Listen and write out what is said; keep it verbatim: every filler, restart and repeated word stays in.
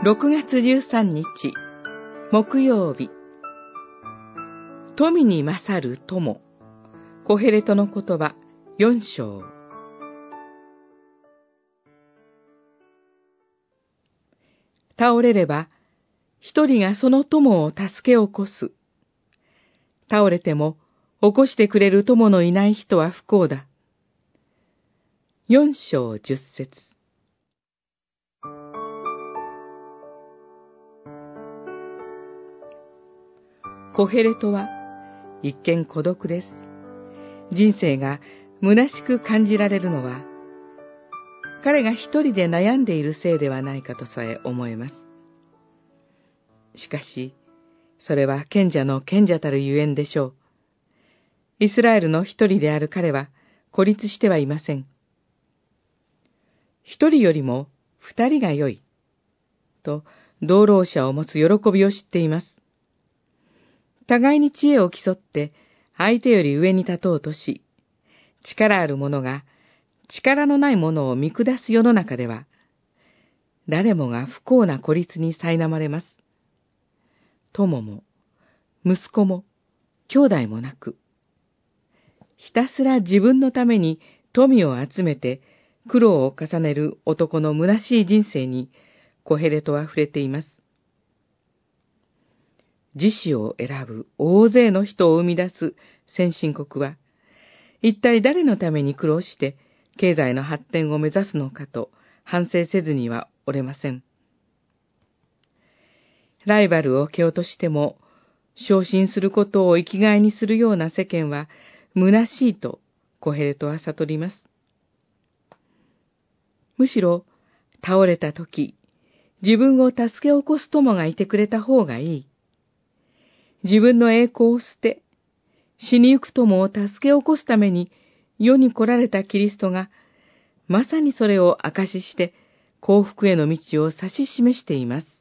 ろくがつじゅうさんにち、木曜日。富に勝る友。コヘレトの言葉、よん章。倒れれば、一人がその友を助け起こす。倒れても、起こしてくれる友のいない人は不幸だ。よん章じゅっ節。コヘレトは一見孤独です。人生が虚しく感じられるのは、彼が一人で悩んでいるせいではないかとさえ思えます。しかし、それは賢者の賢者たるゆえんでしょう。イスラエルの一人である彼は孤立してはいません。一人よりも二人が良い、と同労者を持つ喜びを知っています。互いに知恵を競って相手より上に立とうとし、力ある者が力のない者を見下す世の中では、誰もが不幸な孤立に苛まれます。友も、息子も、兄弟もなく、ひたすら自分のために富を集めて苦労を重ねる男の虚しい人生に、コヘレトは触れています。自死を選ぶ大勢の人を生み出す先進国は、一体誰のために苦労して経済の発展を目指すのかと反省せずにはおれません。ライバルを蹴落としても、昇進することを生きがいにするような世間は虚しいとコヘレトは悟ります。むしろ倒れたとき、自分を助け起こす友がいてくれた方がいい。自分の栄光を捨て、死にゆく友を助け起こすために世に来られたキリストが、まさにそれを証しして幸福への道を指し示しています。